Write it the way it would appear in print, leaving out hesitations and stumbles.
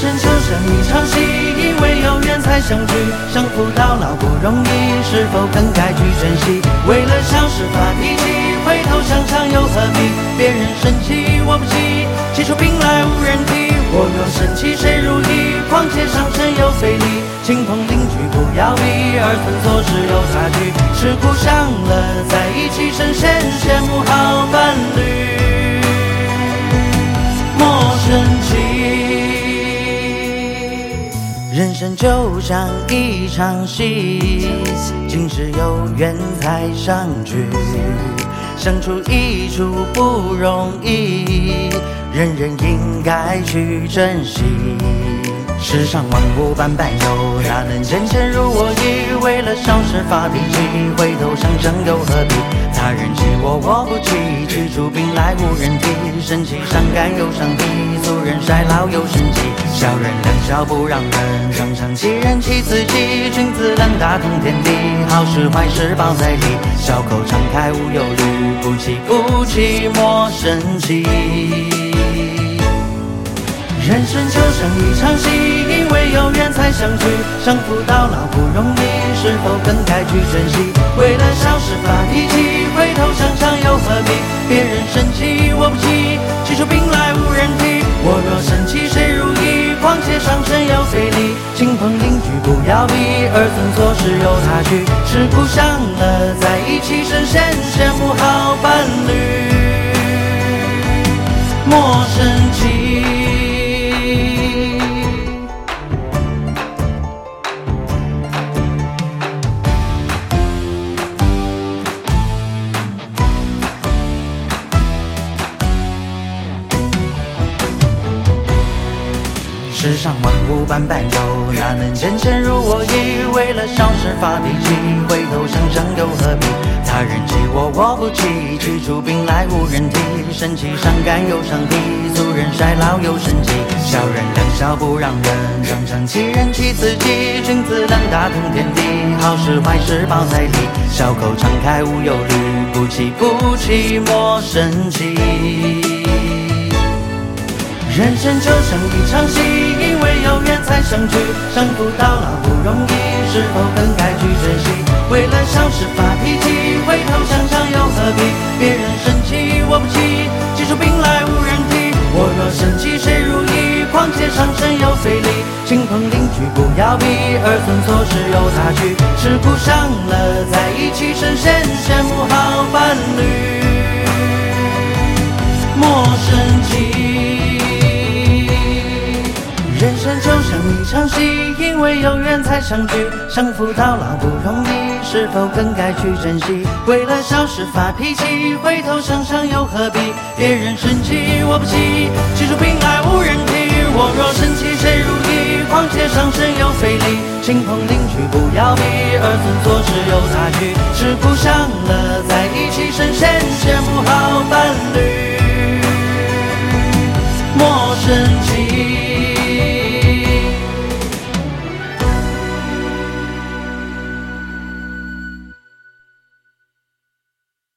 生就像一场戏，因为有缘才相聚，相扶到老不容易，是否更该去珍惜？为了小事发脾气，回头想想又何必？别人生气我不气，气出病来无人替。我若生气谁如意？况且上身又费力，亲朋邻居不要比，儿孙做事有差距，吃苦上了在一起，神仙羡慕好伴侣，莫生气。人生就像一场戏，今世有缘才相聚，相处一处不容易，人人应该去珍惜。世上万物般般有，哪能件件如我意？为了小事发脾气，回头想想又何必？他人欺我，我不气，去出兵来无人替。生气伤肝又伤脾，俗人衰老又生气。小人两小不让人，常常欺人欺自己。君子两大通天地，好事坏事报在理。小口常开无忧虑，不气不气莫生气。人生就像一场戏，因为有缘才相聚，相扶到老不容易，是否更该去珍惜？为了小事发脾气，回头想想又何必？别人生气我不气，气出病来无人替。我若生气谁如意？况且上身又费力，亲朋邻居不要比，儿孙做事有差距，吃苦上了在一起，神仙羡慕好伴侣，莫生气。世上万物般般有，哪能件件如我意？为了小事发脾气，回头想想又何必？他人欺我，我不气，去出兵来无人替。生气伤肝又伤脾，俗人衰老又生气。小人两小不让人，常常欺人欺自己。君子两大通天地，好事坏事报在理。小口常开无忧虑，不气不气莫生气。人生就像一场戏，因为有缘才相聚，相扶到老不容易，是否更该去珍惜？为了小事发脾气，回头想想又何必？别人生气我不气，气出病来无人替。我若生气谁如意？况且上身又费力，亲朋邻居不要比，儿孙做事有差距，吃苦上了在一起，神仙羡慕好伴侣，莫生气。人生就像一场戏，因为有缘才相聚，相扶到老不容易，是否更该去珍惜？为了小事发脾气，回头想想又何必？别人生气我不气，气出病来无人替。我若生气谁如意？况且上身又费力，亲朋邻居不要比，儿孙做事有差距，吃苦上了在一起，神仙羡慕好伴